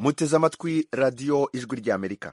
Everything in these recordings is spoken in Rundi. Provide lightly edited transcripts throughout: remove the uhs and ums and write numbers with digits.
muteze amatwi radiyo ijwi ry'Amerika.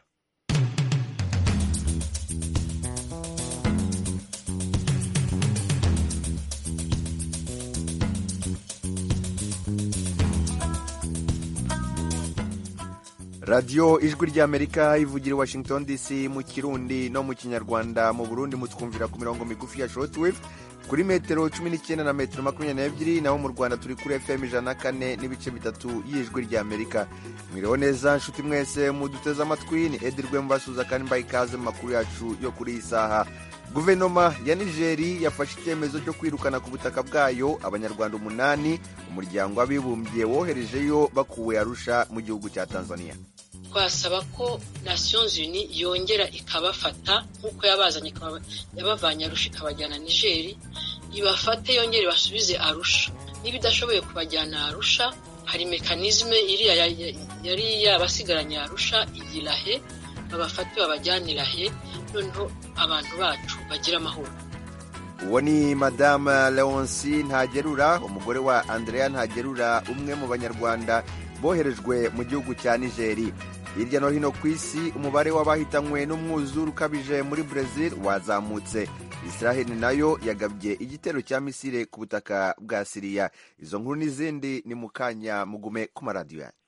radiyo ijwi ry'Amerika ivugira i Washington DC mu Kirundi no mu Kinyarwanda. Mu Burundi mutwumvira ku mirongo migufi ya shortwave kuri metero 19 na metero 22, naho mu Rwanda turi kuri FM 104.3 y'ijwi ry'Amerika. Mwiriho neza nshuti mwese muduteze amatwi, ni Edirwe mbasuza kandi mbaye ikaze mu makuru yacu yo kuri iyi saha. Guverinoma ya Nigeri yafashe icyemezo cyo kwirukana ku butaka bwayo Abanyarwanda 8 umuryango w'abibumbye woherejeyo bakuwe Arusha mu gihugu cya Tanzania. Twasaba ko Nations Unies yongera ikabafata nk'uko yabavanye Arusha ikabajyana Nigeri, ibafate yongere basubize Arusha. Nibidashoboye kubajyana Arusha, hari mekanizme yari yabasigaranye Arusha igirahe, babafate babajyanirahe, noneho abantu bacu bagira amahoro. Uwo ni Madame Leoncie Ntagerura, umugore wa Andrea Ntagerura, umwe mu Banyarwanda boherejwe mu gihugu cya Nigeri. Hirya no hino ku isi umubare w'abahitanywe n'umwuzure ukabije muri Brazil wazamutse. Israel nayo yagabye igitero cya misile ku butaka bwa Syria. Izo nkuru n'izindi ni mukanya, mugume ku maradiyo yanyu.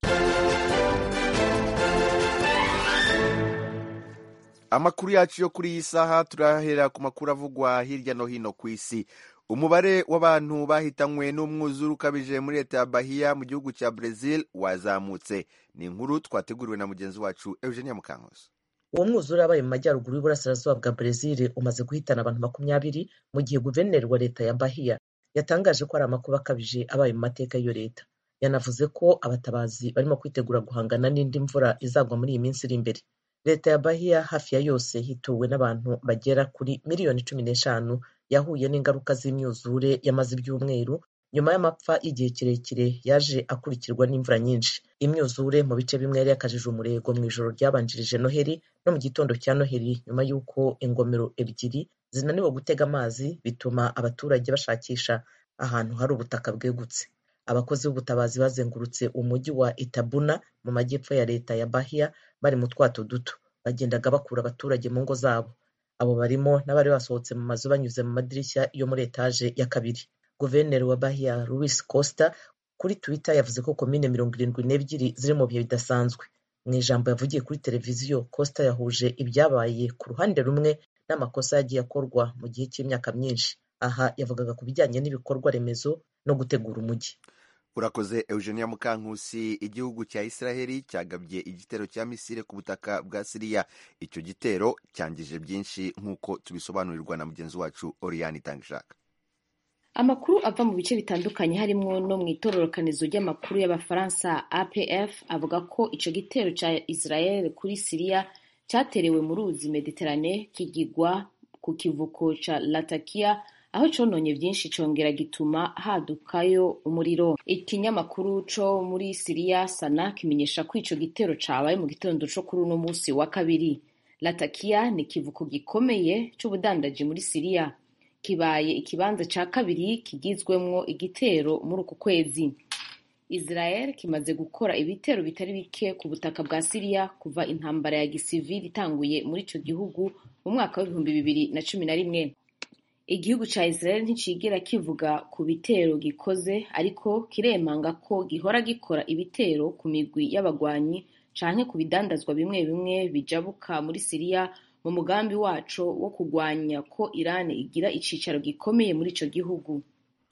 Amakuru yacu yo kuri iyi saha turahera ku makuru avugwa hirya no hino ku isi. Umubare w'abantu bahitanywe n'umwuzure ukabije muri leta ya Bahia mu gihugu cya Brazil wazamutse. Ni inkuru twateguriwe na mugenzi wacu Eugenia Mukankusi. Uwo mwuzure wabaye mu majyaruguru y'uburasirazuba bwa Brazil umaze guhitana abantu 20, mu gihe guverineri wa leta ya Bahia yatangaje ko ari amakuba akabije abaye mu mateka y'iyo leta. Yanavuze ko abatabazi barimo kwitegura guhangana n'indi mvura izagwa muri iyi minsi iri imbere. Leta ya Bahia hafi ya yose hituwe n'abantu bagera kuri miliyoni 15 yahuye n'ingaruka z'imyuzure yamaze ibyumweru nyuma y'amapfa y'igihe kirekire yaje akurikirwa n'imvura nyinshi. Imyuzure mu bice bimwe yari yakajije umurego mu ijoro ryabanjirije Noheli no mu gitondo cya Noheli, nyuma y'uko ingomero 2 zinaniwe gutega amazi, bituma abaturage bashakisha ahantu hari ubutaka bwegutse. Abakozi b'ubutabazi bazengurutse umujyi wa Itabuna mu majyepfo ya leta ya Bahia bari mu twato duto, bagendaga bakura abaturage mu ngo zabo. Abo barimo n'abari basohotse mu mazu banyuze mu madirishya yo muri etaje ya 2. Guverineri wa Bahia Luis Costa kuri Twitter yavuze ko komine 72 ziri mu bihe bidasanzwe. Mu ijambo yavugiye kuri televiziyo, Costa yahuje ibyabaye ku ruhande rumwe n'amakosa yagiye akorwa mu gihe cy'imyaka myinshi. Aha yavugaga ku bijyanye n'ibikorwa remezo no gutegura umujyi. Urakoze Eugenia Mukankusi. Igihugu cya Israel cyagabye igitero cya misile ku butaka bwa Syria. Icyo gitero cyangije byinshi nk'uko tubisobanurirwa na mugenzi wacu Oriane Tangishaka. Amakuru ava mu bice bitandukanye harimo no mu itororokanizo ry'amakuru y'Abafaransa APF avuga ko ico gitero ca Israel kuri Syria cyaterewe mu ruzi Mediterane kigigwa ku kivuko ca Latakia, aho cononye byinshi congera gituma hadukayo umuriro. Ikinyamakuru co muri Syria Sana kimenyesha ko ico gitero cabaye mu gitondo co kuri uno musi wa kabiri. Latakia ni kivuko gikomeye c'ubudandaji muri Syria, kibaye ikibanza ca kabiri kigizwemwo igitero muri uku kwezi. Israel kimaze gukora ibitero bitari bike ku butaka bwa Syria kuva intambara ya gisivili itanguye muri ico gihugu mu mwaka wa 2011. Igihugu ca Israel nticigera kivuga ku bitero gikoze, ariko kiremanga ko gihora gikora ibitero ku migwi y'abagwanyi canke ku bidandazwa bimwe bimwe bijabuka muri Syria mu mugambi waco wo kugwanya ko Iran igira icicaro gikomeye muri ico gihugu.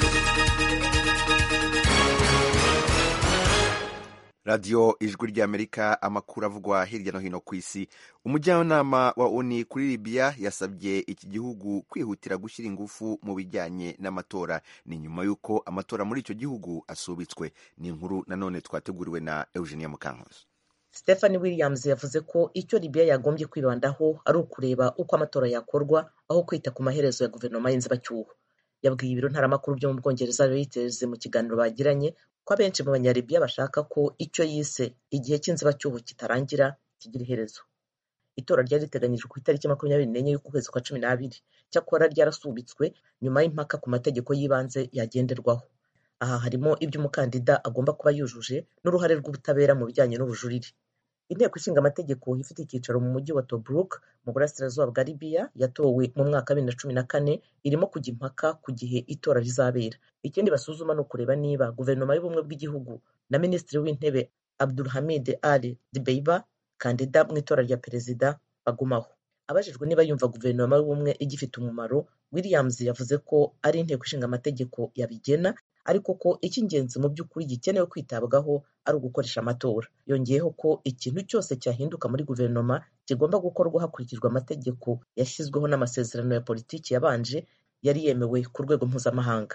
Radio ijwi ry'Amerika, amakuru avugwa hirya no hino ku isi. Umujyanama wa ONU kuri Libya yasabye iki gihugu kwihutira gushyira ingufu mu bijyanye n'amatora. Ni nyuma y'uko amatora muri icyo gihugu asubitswe. Ni inkuru nanone twateguriwe na Eugenia Mukankusi. Stephanie Williams yavuze ko icyo Libya yagombye kwibandaho ari ukureba uko amatora yakorwa aho kwita ku maherezo ya guverinoma y'inzibacyuho. Yabwiye ibiro ntaramakuru byo mu Bwongereza Reuters mu kiganiro bagiranye ko abenshi mu banyalibiya bashaka ko icyo yise igihe cy'inzibacyuho kitarangira kigira iherezo. Itora ryari riteganyijwe ku itariki 24 y'ukwezi kwa 12, cyakora ryarasubitswe nyuma y'impaka ku mategeko y'ibanze yagenderwaho. aha harimo ibyo umukandida agomba kuba yujuje n'uruhare rw'ubutabera mu bijyanye n'ubujurire. Inteko ishinga amategeko ifite icyicaro mu mujyi wa Tobruk mu burasirazuba bwa Libya yatowe mu mwaka wa 2004 irimo kujya impaka ku gihe itora rizabera. Ikindi basuzuma ni ukureba niba guverinoma y'ubumwe bw'igihugu na minisitiri w'intebe Abdulhamid Ali Dbeiba, kandida mu itora rya perezida, bagumaho. Abajijwe niba yumva guverinoma y'ubumwe igifite umumaro, Williams yavuze ko ari inteko ishinga amategeko yabigena, ariko ko icy'ingenzi mu by'ukuri gikenewe kwitabwaho ari ugukoresha amatora. Yongeyeho ko ikintu cyose cyahinduka muri guverinoma kigomba gukorwa hakurikijwe amategeko yashyizweho n'amasezerano ya politiki yabanje yari yemewe ku rwego mpuzamahanga.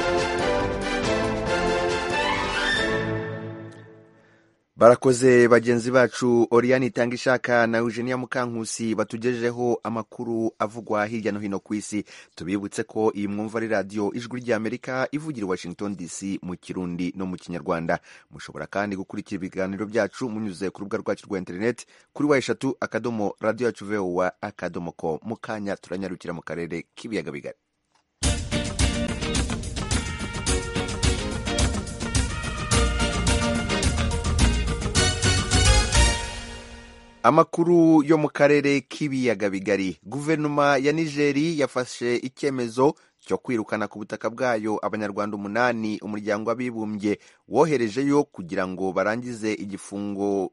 Barakoze bagenzi bacu Oriane Itangishaka na Eugenia Mukankusi batugejejeho amakuru avugwa hirya no hino ku isi. Tubibutse ko iyi mwumva ari radio Ijwi ry'Amerika ivugira i Washington DC mu Kirundi no mu Kinyarwanda. Mushobora kandi gukurikira ibiganiro byacu munyuze ku rubuga rwacu rwa internet kuri wa3.radio.voa.com. Mu kanya turanyarukira mu karere k'ibiyaga bigari. Amakuru yo mu karere k'ibiyaga bigari. Guverinoma ya Nigeri yafashe icyemezo cyo kwirukana ku butaka bwayo Abanyarwanda 8 umuryango w'abibumbye woherejeyo kugira ngo barangize igifungo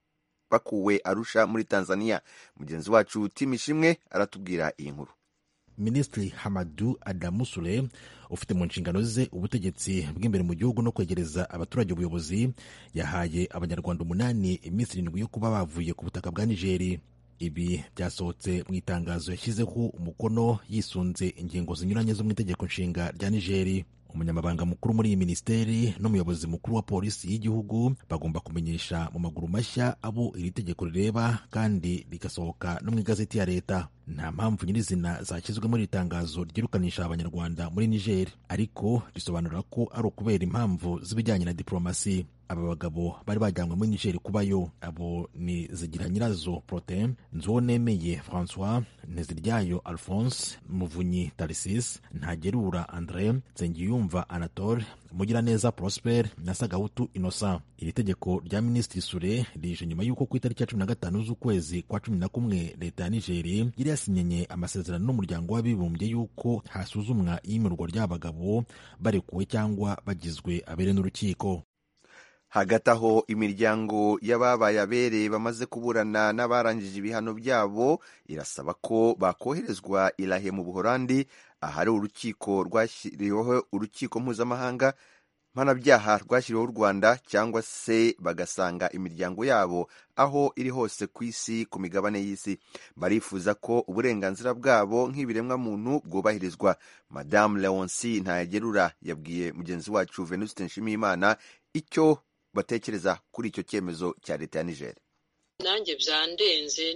bakuwe Arusha muri Tanzania. Mugenzi wacu Timishimwe aratubwira iyi nkuru. Minisitiri Hamadu Adamu Sule ufite mu nshingano ze ubutegetsi bw'imbere mu gihugu no kwegereza abaturage ubuyobozi yahaye Abanyarwanda 8 iminsi 7 yo kuba bavuye ku butaka bwa Nigeri. Ibi byasohotse mu itangazo yashyizeho umukono yisunze ingingo zinyuranye zo mu itegeko nshinga rya Nigeri. Umunyamabanga mukuru muri iyi ministeri n'umuyobozi mukuru wa polisi y'igihugu bagomba kumenyesha mu maguru mashya abo iri tegeko rireba kandi rigasohoka no mu igazeti ya leta. Nta mpamvu nyirizina zashyizwe muri itangazo ryirukanisha Abanyarwanda muri Niger, ariko risobanura ko ari ukubera impamvu z'ibijyanye na diplomasi. Aba bagabo bari bajyanywe muri Niger kubayo. Abo ni Zigiranyirazo Protais, Nzuwonemeye François, Nteziryayo Alphonse, Muvunyi Tarsis, Ntagerura André, Nsengiyumva Anatole, Mugiraneza Prosper na Sagahutu Innocent. Iri tegeko rya Minisitiri Sule rije nyuma y'uko ku itariki ya 15 z'ukwezi kwa 11 leta ya Niger yari yasinyenye amasezerano n'umuryango w'abibumbye y'uko hasuzumwa iyimirwa ry'abagabo barekuwe cyangwa bagizwe abere n'urukiko. Hagati aho imiryango y'ababaye abere bamaze kuburana n'abarangije ibihano byabo irasaba ko bakoherezwa Irahe mu Buholandi, ahari urukiko rwashyiriweho urukiko mpuzamahanga mpanabyaha rwashyiriweho u Rwanda, cyangwa se bagasanga imiryango yabo aho iri hose ku isi ku migabane y'isi. Barifuza ko uburenganzira bwabo nk'ibiremwa muntu bwubahirizwa. Madame Leoncie Ntagerura yabwiye mugenzi wacu Venuste Nshimiyimana icyo batekereza kuri icyo cyemezo cya leta ya Niger. Nanjye byandenze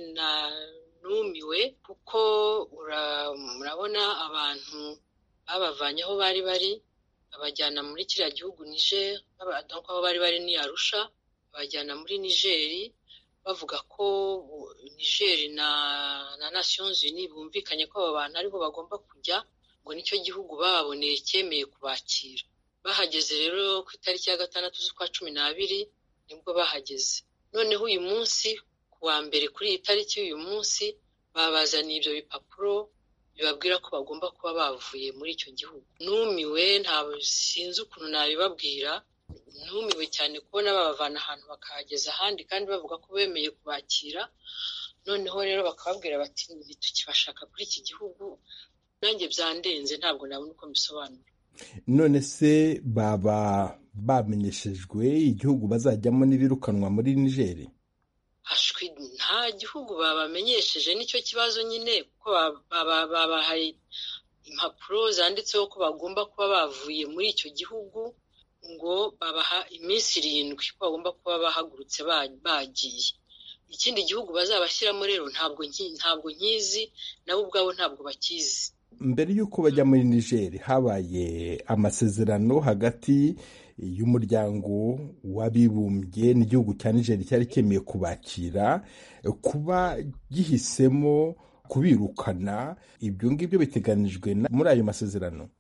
numiwe kuko murabona abantu babavanye aho bari abajyana muri kiriya gihugu Niger, donc aho bari ni Arusha, abajyana muri Niger bavuga ko Niger na Nations Unies bumvikanye ko abo bantu ariho bagomba kujya, ngo nicyo gihugu baboneye cyemeye kubakira. Bahageze rero ku itariki ya 6 z'ukwa 12 nibwo bahageze. Noneho uyu munsi kuwa mbere kuri iyi tariki y'uyu munsi babazaniye ibyo bipapuro bibabwira ko bagomba kuba bavuye muri icyo gihugu. Numiwe, ntabwo sinzi ukuntu nabibabwira. Numiwe cyane kubona babavana ahantu bakahageza ahandi kandi bavuga ko bemeye kubakira. Noneho rero bakababwira bati ntitukibashaka kuri iki gihugu. Nanjye byandenze, ntabwo nabona uko mbisobanura. None se baba bamenyeshejwe igihugu bazajyamo n'ibirukanwa muri Niger? Ashwi, nta gihugu babamenyesheje, nicyo kibazo nyine, kuko babahaye impapuro zanditseho ko bagomba kuba bavuye muri icyo gihugu, ngo babaha iminsi 7 ko bagomba kuba bahagurutse bagiye. Ikindi gihugu bazabashyiramo rero ntabwo nkizi, nabo ubwabo ntabwo bakizi. Mbere y'uko bajya muri Niger habaye amasezerano hagati y'umuryango w'abibumbye n'igihugu cya Niger cyari cyemeye kubakira. Kuba gihisemo kubirukana, ibyo ngibyo biteganijwe muri ayo masezerano?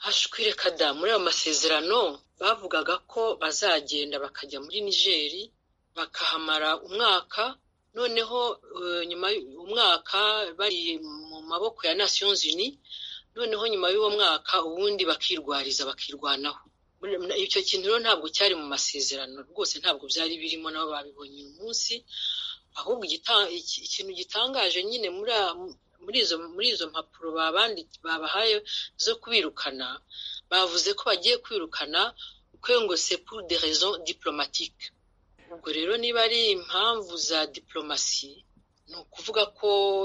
hashwire kada muri ayo masezerano bavugaga ko bazagenda bakajya muri Nigeri bakahamara umwaka, noneho nyuma y'umwaka bari mu maboko ya Nations Unies, noneho nyuma y'uwo mwaka ubundi bakirwariza bakirwanaho. Icyo kintu rero ntabwo cyari mu masezerano rwose, ntabwo byari birimo, nabo babibonye uyu munsi. Ahubwo ikintu gitangaje nyine muri izo mpapuro babahaye zo kubirukana, bavuze ko bagiye kwirukana ko ngo c'est pour des raisons diplomatiques. Ubwo rero niba ari impamvu za diplomasi, ni ukuvuga ko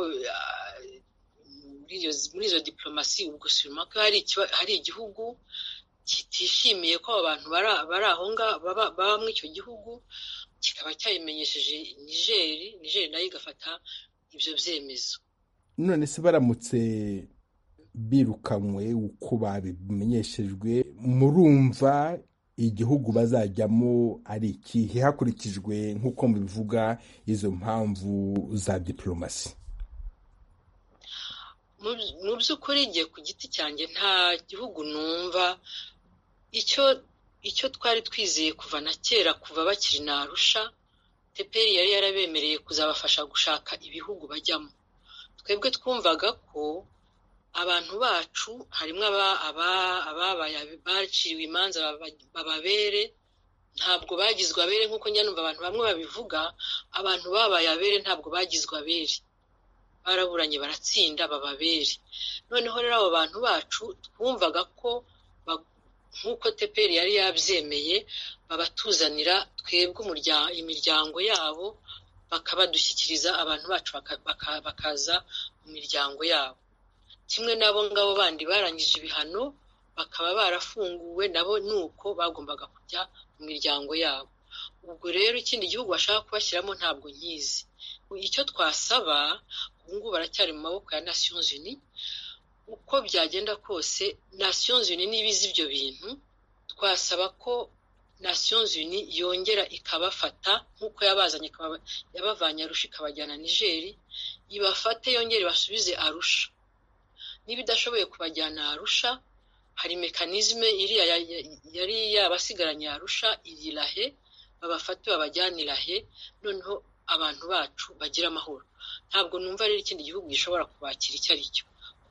muri izo diplomasi ubwo sima ko hari igihugu kitishimiye ko abantu bari aho ngaho baba muri icyo gihugu, kikaba cyayimenyesheje Nigeri nayo igafata ibyo byemezo. None se baramutse birukanywe uko babimenyeshejwe, murumva igihugu bazajyamo ari ikihe hakurikijwe nk'uko mubivuga izo mpamvu za diplomasi? Mu by'ukuri ngiye ku giti cyanjye nta gihugu numva icyo twari twizeye kuva na kera, kuva bakiri na Arusha, TPR yari yarabemereye kuzabafasha gushaka ibihugu bajyamo. Twebwe twumvaga ko abantu bacu harimo baciriwe imanza bababere, ntabwo bagizwe abere nk'uko nyanumva abantu bamwe babivuga. Abantu babaye abere ntabwo bagizwe abere, baraburanye baratsinda bababere. Noneho rero abo bantu bacu twumvaga ko nk'uko TPR yari yabyemeye babatuzanira twebwe imiryango yabo, bakabadushyikiriza abantu bacu bakaza mu miryango yabo. Kimwe n'abo ngabo bandi barangije ibihano bakaba barafunguwe, nabo nuko bagombaga kujya mu miryango yabo. Ubwo rero ikindi gihugu bashaka kubashyiramo ntabwo nkizi. Icyo twasaba, ubu ngubu baracyari mu maboko ya Nations Unies, uko byagenda kose Nations Unies nibizi ibyo bintu, twasaba ko Nations Unies yongera ikabafata nk'uko yabazanye, yabavanye Arusha ikabajyana Nigeri, ibafate yongere basubize Arusha. Niba idashoboye kubajyana Arusha, hari mekanizme yari yabasigaranye Arusha irirahe, babafate babajyanirahe, noneho abantu bacu bagira amahoro. Ntabwo numva rero ikindi gihugu gishobora kubakira icyo ari cyo.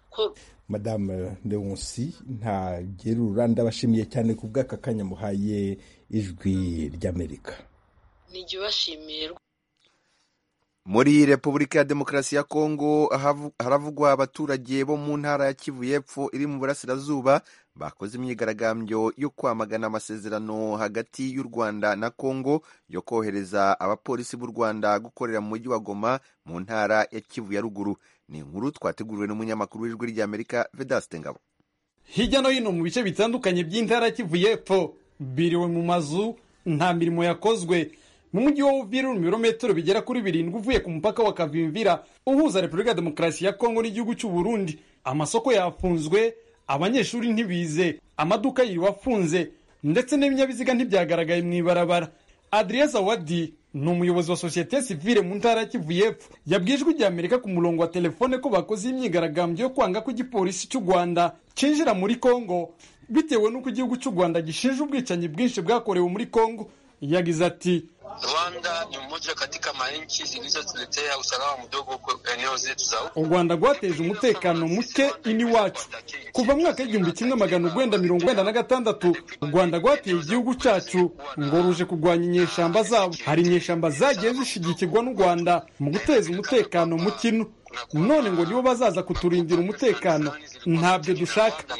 Madame Leoncie Ntagerura, ndabashimiye cyane ku bw'aka kanya muhaye Ijwi ry'Amerika. Nijye bashimiye. Muri Repubulika ya Demokarasi ya Kongo haravugwa abaturage bo mu ntara ya Kivu y'Epfo iri mu burasirazuba bakoze imyigaragambyo yo kwamagana amasezerano hagati y'u Rwanda na Kongo yo kohereza abapolisi b'u Rwanda gukorera mu mujyi wa Goma mu ntara ya Kivu ya ruguru. Ni inkuru twateguriwe n'umunyamakuru w'Ijwi ry'Amerika Vedaste Ngabo. Hirya no hino mu bice bitandukanye by'intara ya Kivu y'Epfo biriwe mu mazu, nta mirimo yakozwe. Mu mujyi wa Uvira ibirometero bigera kuri 7 uvuye ku mupaka wa Kavimvira uhuza Repubulika ya Demokarasi ya Kongo n'igihugu cy'u Burundi, amasoko yafunzwe, abanyeshuri ntibize, amaduka yiwafunze, ndetse n'ibinyabiziga ntibyagaragaye mu ibarabara. Adrien Zawadi ni umuyobozi wa Societe Civile mu ntara ya Kivu y'Epfo yabwijwe Ijwi ry'Amerika ku murongo wa telefone ko bakoze imyigaragambyo yo kwanga ko igipolisi cy'u Rwanda cinjira muri Kongo bitewe n'uko igihugu cy'u Rwanda gishinja ubwicanyi bwinshi bwakorewe muri Kongo. Yagize ati Rwanda ni mmoja katika manchi zilizotuletea usalama mdogo kwa eneo zetu za u Rwanda rwateje umutekano muke iniwacu kuva mu mwaka w'1996. U Rwanda rwateye igihugu cyacu ngo ruje kurwanya inyeshamba zabo. Hari inyeshamba zagiye zishigikirwa n'u Rwanda mu guteza umutekano mukino, none ngo nibo bazaza kuturindira umutekano. Ntabyo dushaka.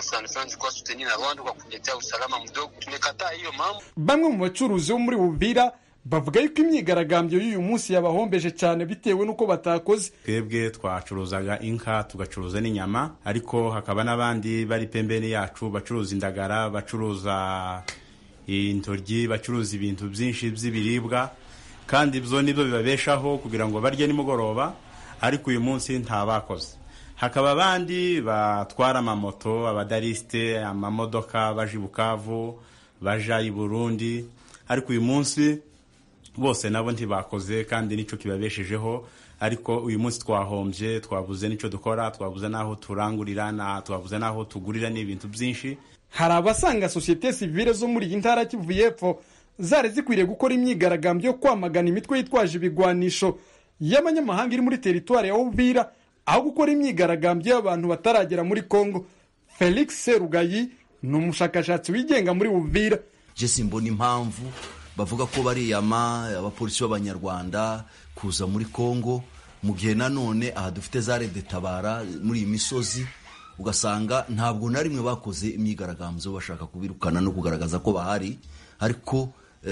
Bamwe mu bacuruzi bo muri Uvira bavuga yuko imyigaragambyo y'uyu munsi yabahombeje cyane bitewe n'uko batakoze. Twebwe twacuruzaga inka tugacuruza n'inyama, ariko hakaba n'abandi bari pembeni yacu bacuruza indagara, bacuruza intoryi, bacuruza ibintu byinshi by'ibiribwa, kandi ibyo nibyo bibabeshaho kugira ngo barye nimugoroba, ariko uyu munsi nta bakoze. Hakaba abandi batwara amamoto, abadariste, amamodoka baje Bukavu, baja i Burundi, ariko uyu munsi bose nabo ntibakoze, kandi nico kibabeshejeho ariko uyu munsi twahombye, twabuze n'icyo dukora, twabuze n'aho turangurira, twabuze n'aho tugurira n'ibintu byinshi. Hari abasanga sosiyete sivile zo muri iyi ntara Kivu y'Epfo zari zikwiriye gukora imyigaragambyo yo kwamagana imitwe yitwaje ibigwanisho y'abanyamahanga iri muri teritwari ya Uvira, aho gukora imyigaragambyo y'abantu bataragera muri Kongo. Felix Serugayi ni umushakashatsi wigenga muri Uvira. Je simbona impamvu bavuga ko bariyama abapolisi b'abanyarwanda kuza muri Kongo mu gihe nanone aha dufite za Red Tabara muri iyi misozi, ugasanga ntabwo na rimwe bakoze imyigaragambyo bashaka kubirukana no kugaragaza ko bahari, ariko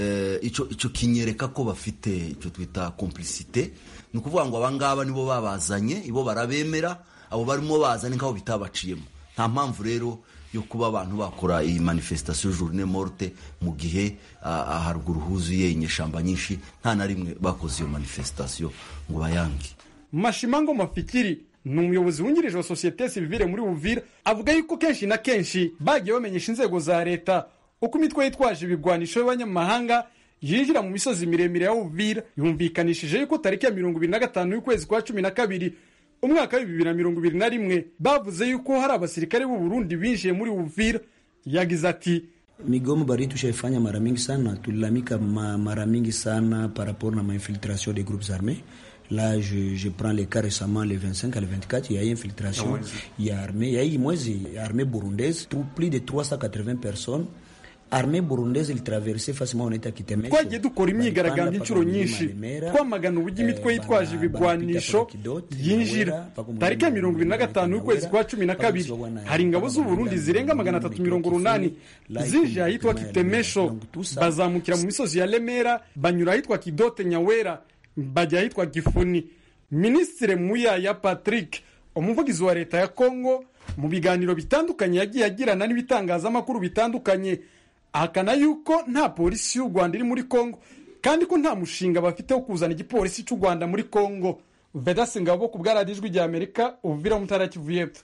ico kinyereka ko bafite icyo twita complicité. Ni ukuvuga ngo abangaba nibo babazanye, ibo barabemera, abo barimo bazanye nkaho bitabaciyemo. Nta mpamvu rero yo kuba abantu bakora iyi manifestation journée morte mu gihe haruguru huzuye inyeshamba nyinshi, nta na rimwe bakoze iyo manifestation ngo bayange. Mashimango Mafikiri ni umuyobozi wungirije wa sosiyete sivile muri Uvira, avuga yuko kenshi na kenshi bagiye bamenyesha inzego za leta uko imitwe yitwaje ibigwanisho y'abanyamahanga yinjira mu misozi miremire ya Uvira. Yumvikanishije yuko tariki ya 25 y'ukwezi kwa 12 umwaka wa 2021 bavuze yuko hari abasirikare b'u Burundi binjiye muri Uvira. Yagize ati, migomo bari tushaifanya mara mingi sana, tulilamika mara mingi sana par rapport na infiltration des groupes armés. Là, je prends les cas récemment, les 25 à les 24, il y a eu infiltration, il y a armée, il y a eu armée burundaise, plus de 380 personnes. Armée burundaise il traversait facilement on était Kitemesho. Twagiye dukora imyigaragambyo inshuro nyinshi twamagana uburyo imitwe yitwaje ibigwanisho yinjira. Tariki ya 25 y'ukwezi kwa 12 hari ingabo z'u Burundi zirenga 380 zije ahitwa Kitemesho, bazamukira mu misozi ya Lemera, banyura ahitwa Kidote Nyawera, bajya ahitwa Gifuni. Ministre Muyaya Patrick, umuvugizi wa leta ya Kongo, mu biganiro bitandukanye yagiye agirana n'ibitangazamakuru bitandukanye, ahakana yuko nta polisi y'u Rwanda iri muri Kongo, kandi ko nta mushinga bafite wo kuzana igipolisi cy'u Rwanda muri Kongo. Vedaste Ngabo ku bwa Radio Ijwi ry'Amerika, Uvira mu ntara ya Kivu y'Epfo.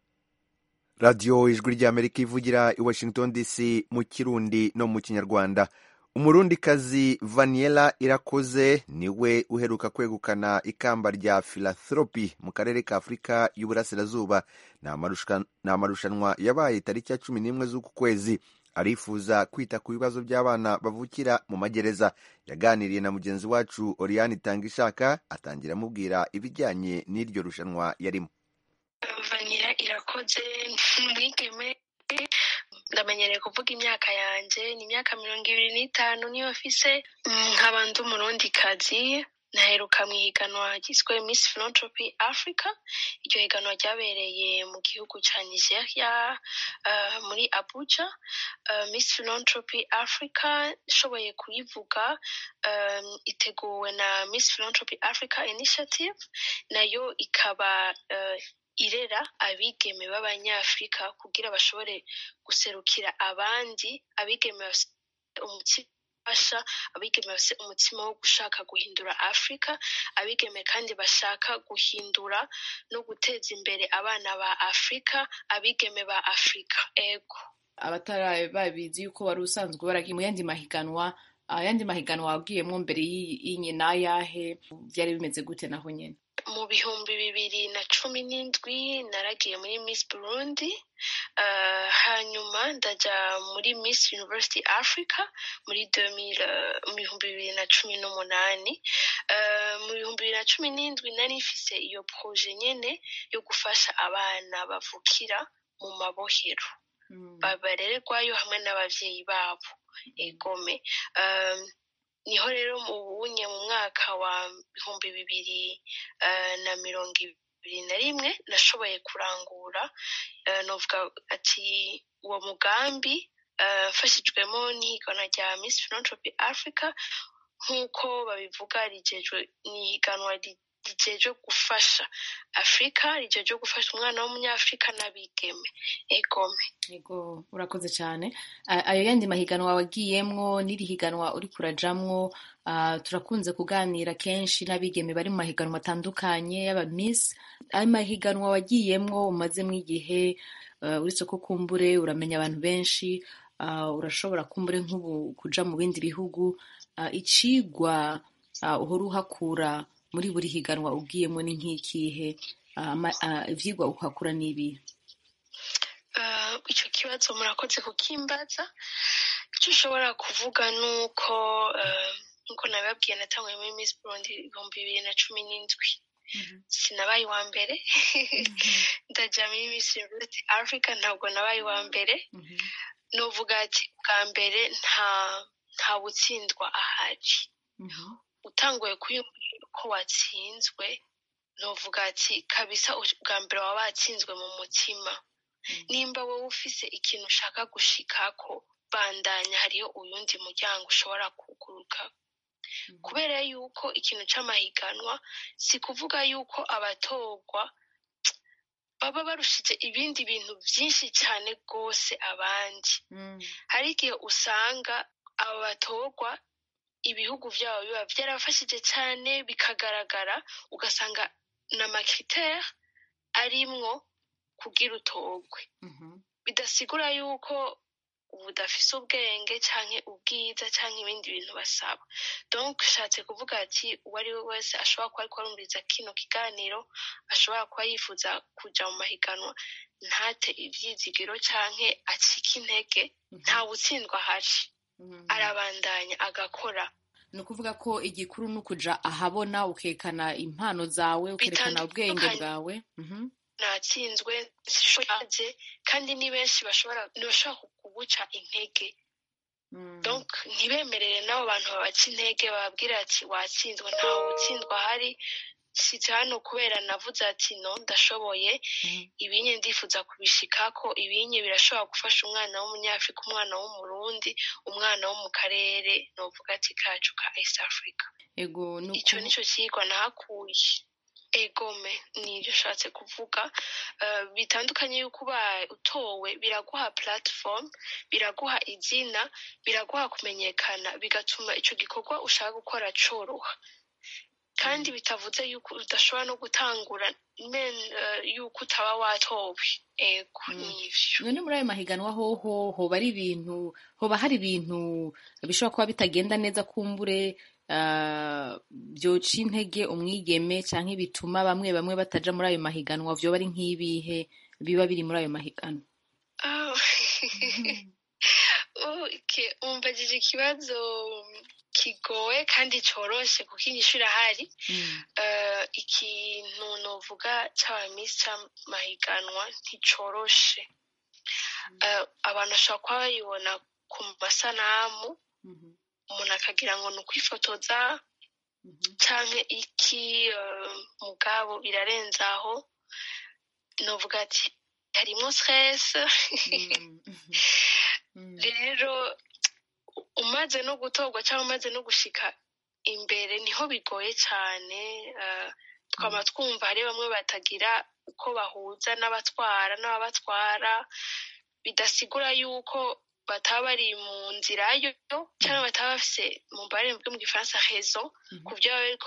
Radio Ijwi ry'Amerika ivugira i Washington DC mu Kirundi no mu Kinyarwanda. Umurundikazi Vaniela Irakoze niwe uheruka kwegukana ikamba rya philanthropy mu karere ka Afurika y'Uburasirazuba. Ni amarushanwa yabaye tariki ya 11 z'uku kwezi. Arifuza kwita ku bibazo by'abana bavukira mu magereza. Yaganiriye na mugenzi wacu Oriane Tangishaka, atangira amubwira ibijyanye n'iryo rushanwa yarimo. Vaniela Irakoze mwigeme, ndamenyereye kuvuga imyaka yanjye ni imyaka 25 niyo afise. Nkaba ndi umurundikazi, naheruka mu higanwa ryiswe Miss Philanthropy Africa. Iryo higanwa ryabereye mu gihugu cya Nigeria muri Abuja. Miss Philanthropy Africa nshoboye kuyivuga iteguwe na Miss Philanthropy Africa Initiative, nayo ikaba irera abigeme b'abanyafrika kugira bashobore guserukira abandi, abigeme abigeme bafite umutima wo gushaka guhindura Afrika, abigeme kandi bashaka guhindura no guteza imbere abana ba Afrika, abigeme ba Afrika. Ego abatara babizi yuko wari usanzwe baragiye mu yandi mahiganwa, ayandi mahiganwa wagiyemo mbere y'inyina yahe byari bimeze gute naho nyene? Mu 2017 naragiye muri Miss Burundi, hanyuma ndaja muri Miss University Africa muri 2018. Mu 2017 nari mfise iyo projet nyene yo gufasha abana bavukira mu mabohero, babarererwayo hamwe n'abavyeyi babo. Egome niho rero mu mwaka wa 2021 nashoboye kurangura, novuga ati uwo mugambi mfashijwemo n'ihiganwa rya Miss Philanthropy Africa. Nk'uko babivuga rijejwe n'ihiganwa rijejwe gufasha Afrika, rijejwe gufasha umwana w'umunyafrika n'abigeme. Egome. Ego, urakoze cyane. Ayo yandi mahiganwa wagiyemwo n'iri higanwa uri kurajamwo, turakunze kuganira kenshi n'abigeme bari mu mahiganwa atandukanye y'aba Miss. Ayo mahiganwa wagiyemwo umazemo igihe, uretse ko kumbure uramenya abantu benshi, urashobora kumbure nk'ubu kuja mu bindi bihugu, icigwa uhora uhakura muri buri higanwa ugiyemo ni nk'ikihe ivyigwa ukakura n'ibihe? Icyo kibazo murakoze kukimbaza. Icyo ushobora kuvuga ni uko nkuko nabibabwiye natanguye muri Miss Burundi 2017. Sinabaye wa mbere ndaja muri Miss Africa ntabwo nabaye wa mbere. Novuga ati bwa mbere nta butsindwa ahari. Utanguye kuyumva ko watsinzwe novuga ati kabisa bwa mbere waba watsinzwe mu mutima. Nimba wowe ufise ikintu ushaka gushikako bandanya, hariyo uyundi muryango ushobora kuguruka. Kubera yuko ikintu c'amahiganwa si kuvuga yuko abatorwa baba barushije ibindi bintu byinshi cyane rwose abandi. Hari igihe usanga aba batorwa ibihugu byabo biba byarafashije cyane bikagaragara, ugasanga n'amakritère arimwo kugira utorwe. Bidasigura yuko ubudafise ubwenge canke ubwiza canke ibindi bintu basaba. Donc shatse kuvuga ati uwo ari we wese ashobora kuba ariko arumviriza kino kiganiro ashobora kuba yifuza kuja mu mahiganwa, ntate ivyizigiro canke acike intege, nta butsindwa ahari. Arabandanya agakora. Ni ukuvuga ko igikuru ni ukuja ahabona ukekana impano zawe, ukerekana ubwenge bwawe. Natsinzwe sishoboye kandi ni benshi bashobora kuguca intege. Donc ntibemerere n'abo bantu babaca intege bababwira ati watsinzwe. Ntawe utsindwa ahari. Sitse hano kubera navuze ati no ndashoboye ibinye ndifuza kubishikako. Ibinye birashobora gufasha umwana w'umunyafrika, umwana w'umurundi, umwana wo mu karere novuga ati kacu ka East Africa. Ico nico cigwa nahakuye. Egome nibyo shatse kuvuga. Bitandukanye yuko utowe biraguha platform, biraguha izina, biraguha kumenyekana, bigatuma ico gikorwa ushaka gukora coroha. Kandi bitavuze yuko udashobora no gutangura yuko utaba watowe. Ego nivyo. None muri ayo mahiganwa hoba hari ibintu bishobora kuba bitagenda neza kumbure byoca intege umwigeme canke bituma bamwe bataja muri ayo mahiganwa, vyoba ari nk'ibihe biba biri muri ayo mahiganwa? Umbajije ikibazo kigoye kandi coroshe kuko inyishu irahari. Ikintu novuga c'abamisi c'amahiganwa nticoroshe. Abantu bashobora kuba bayibona ku masanamu, umuntu akagira ngo ni ukwifotoza canke iki, mugabo birarenze aho. Novuga ati harimwo stress. Rero umaze no gutorwa cyangwa umaze no gushika imbere niho bigoye cyane. Twama twumva hari bamwe batagira uko bahuza n'ababatwara, bidasigura yuko bataba bari mu nzira yo cyangwa bataba bafise mu baremwe bwo mu Gifaransa raison ku byo bariko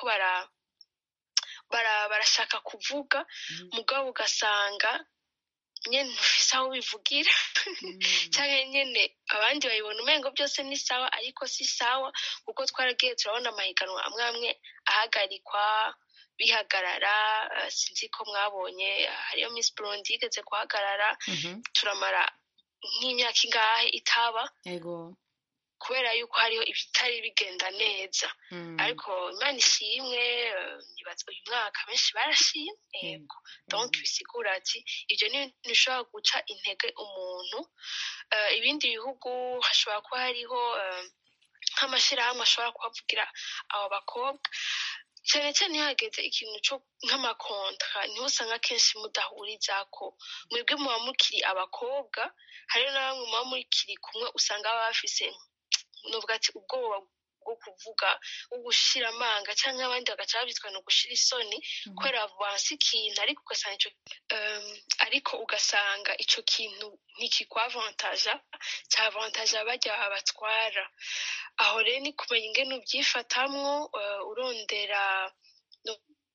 barashaka kuvuga, mugabo ugasanga nyene ntufise aho bivugira cyangwa nyene abandi bayibona umengo byose ni sawa ariko si sawa, kuko twaragiye turabona amahiganwa amwe ahagarikwa bihagarara. Sinzi ko mwabonye hariyo Miss Burundi yigeze guhagarara, turamara nk'imyaka ingahe itaba, kubera yuko hariho ibitari bigenda neza. Ariko Imana ishimwe, nibaza uyu mwaka benshi barashimye. Yego. Donc bisigura ati ibyo ni bishobora guca intege umuntu. Ibindi bihugu hashobora kuba hariho nk'amashirahamwe ashobora kuhavugira abo bakobwa, cyane cyane iyo hageze ikintu cyo nk'amakontra, niho usanga kenshi mudahurizako. Mwebwe muba mukiri abakobwa, hariho na bamwe muba mukiri kumwe usanga baba bafise nuvuga ati ubwoba bwo kuvuga, ugushira amanga, cyangwa abandi bagaca babitwa no gushira isoni kubera bansi ikintu, ariko ugasanga ariko ugasanga ico kintu ntikikwavantaja, cyavantaja bajya abatwara. Aho rero ni kumenya ingene ubyifatamwo, urondera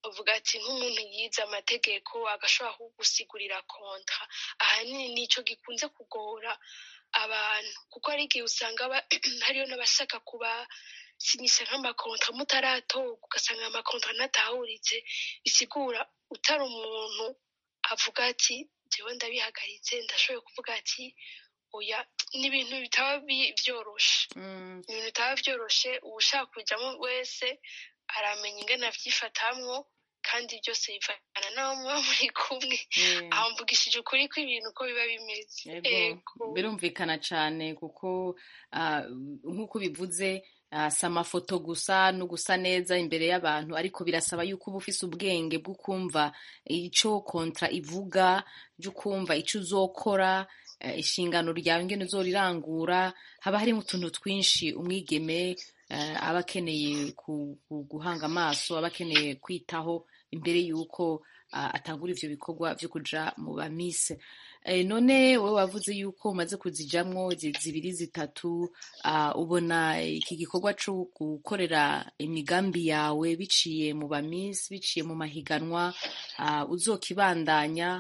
uvuga ati nk'umuntu yize amategeko agashobora kugusigurira kontra, ahanini nico gikunze kugora abantu, kuko hari igihe usanga hariyo n'abashaka kubasinyisha nk'amakontra mutaratoga, ugasanga amakontra natahuritse, bisigura utari umuntu avuga ati jewe ndabihagaritse, ndashoboye kuvuga ati oya, ni ibintu bitaba byoroshe, ibintu bitaba byoroshe. ushaka kujyamo wese aramenya ingene avyifatamwo, kandi byose bivana n'abo muba muri kumwe. aho mvugishije ukuri ko ibintu uko biba bimeze. Birumvikana cyane kuko nk'uko bivuze si amafoto gusa no gusa neza imbere y'abantu, ariko birasaba yuko uba ufise ubwenge bwo kumva icyo kontra ivuga, byo kumva icyo uzokora, inshingano ryawe ingene uzorirangura. haba harimo utuntu twinshi umwigeme aba akeneye guhanga amaso, aba akeneye kwitaho imbere y'uko atangura ivyo bikorwa vyo kuja mu bamise. None wowe wavuze yuko umaze kuzijamwo zibiri zitatu, ubona iki gikorwa co gukorera imigambi yawe biciye mu bamisi, biciye mu mahiganwa, uzokibandanya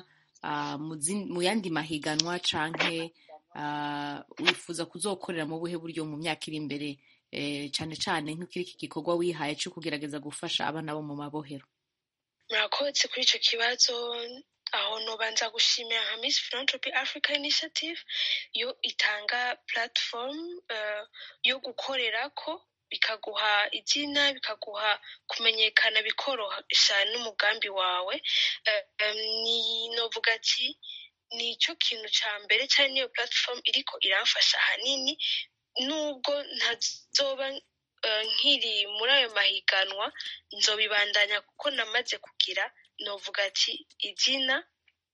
mu yandi mahiganwa, canke wifuza kuzokorera mu buhe buryo mu myaka iri imbere, cane cane nk'iki gikorwa wihaye co kugerageza gufasha abana bo mu mabohero? Murakoze kuri ico kibazo. aho nobanza gushimira nka Miss Philanthropy Africa Initiative, yo itanga platform yo gukorerako, bikaguha izina, bikaguha kumenyekana, bikoroha n'umugambi wawe. Novuga ati nico kintu ca mbere, cyane niyo platform iriko iramfasha hanini, nubwo ntazoba nkiri muri ayo mahiganwa, nzobibandanya kuko namaze kugira, novuga ati izina,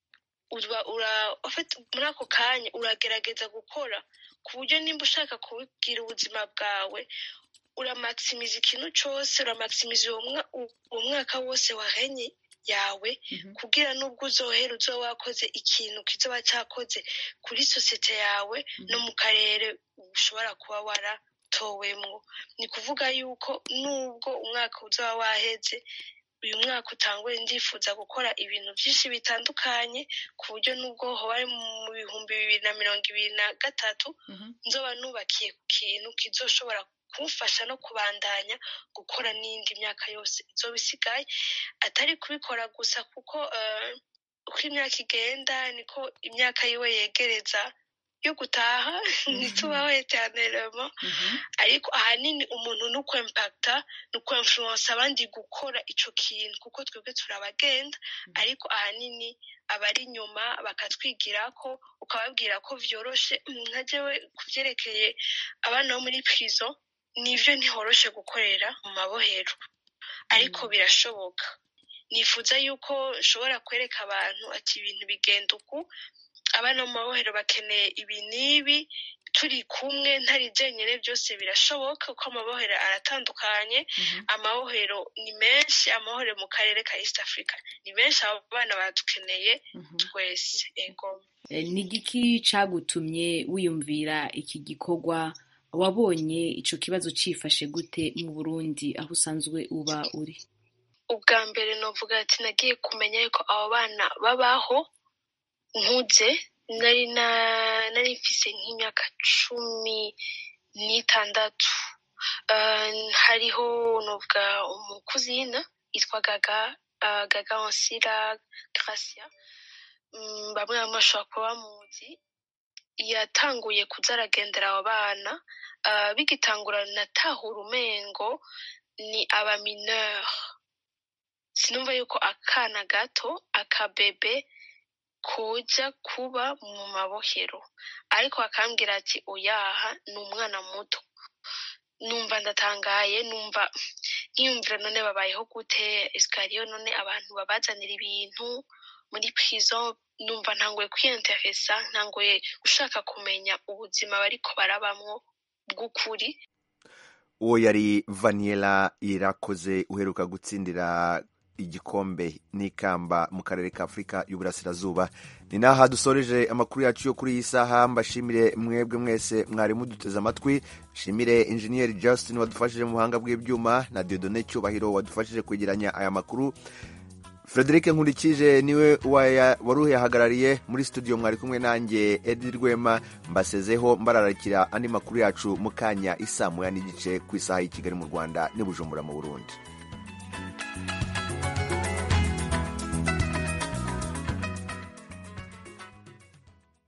muri ako kanya uragerageza gukora ku buryo nimba ushaka kubwira ubuzima bwawe, uramaximiza ikintu cose, uramaximiza uwo mwaka wose wahenye yawe, kugira nubwo uzohera uzoba wakoze ikintu kizoba cyakoze kuri sosiyete yawe no mu karere ushobora kuba waratowemwo. ni kuvuga yuko nubwo umwaka uzoba waheze, uyu mwaka utanguye ndifuza gukora ibintu byinshi bitandukanye, ku buryo nubwo hoba ari mu 2023 nzoba nubakiye ku kintu kizoshobora kumfasha no kubandanya gukora n'indi myaka yose izoba isigaye, atari kubikora gusa kuko uko imyaka igenda niko imyaka yiwe yegereza yo gutaha, ntitubaho eternellement, ariko ahanini umuntu nuko impacta, nuko influence abandi gukora ico kintu, kuko twebwe turabagenda, ariko ahanini abari inyuma bakatwigirako, ukababwira ko vyoroshe. nka jewe kuvyerekeye abana bo muri prison, nivyo ntihoroshe gukorera mu mabohero, ariko birashoboka. nifuza yuko nshobora kwereka abantu ati ibintu bigenda uku, abana mu mabohero bakeneye ibi n'ibi, turi kumwe ntari jenyine, byose birashoboka, kuko amabohero aratandukanye. amabohero ni menshi, amabohero mu karere ka East Africa ni menshi, abo bana badukeneye twese. Ego, ni igiki cagutumye wiyumvira iki gikorwa? Wabonye ico kibazo cifashe gute mu Burundi aho usanzwe uba uri? ubwa mbere novuga ati nagiye kumenya yuko abo bana babaho nkuze, nari mfise nk'imyaka 16. hariho novuga umukuzina yitwa Gaga Onsira Gracia, bamwe bashobora kuba bamuzi. yatanguye kuza aragendera abo bana, bigitangura natahura umengo ni abamineur, sinumva yuko akana gato, akabebe koja kuba mu mabohero, ariko akambwira ati oyaha ni umwana muto. numva ndatangaye, nkiyumvira none babayeho gute, esikariyo none abantu babazanira ibintu muri prison. numva ntangoye kwiyinteresa, ntangoye gushaka kumenya ubuzima bariko barabamwo bw'ukuri. uwo yari Vaniela Irakoze uheruka gutsindira igikombe n'ikamba mu karere ka Afurika y'Uburasirazuba. Ni naha dusoreje amakuru yacu yo kuri iyi saha. Mbashimire mwebwe mwese mwari muduteze amatwi. Shimire Engineer Justin wadufashije mu buhanga bw'ibyuma na Dieudonné Cyubahiro wadufashije kwegeranya aya makuru. Frederic Nkurikije niwe waruhagarariye muri studio. Mwari kumwe nanjye Edi Rwema, mbasezeho mbararikira andi makuru yacu mu kanya 1:30 ku isaha y'i Kigali mu Rwanda n'i Bujumbura mu Burundi.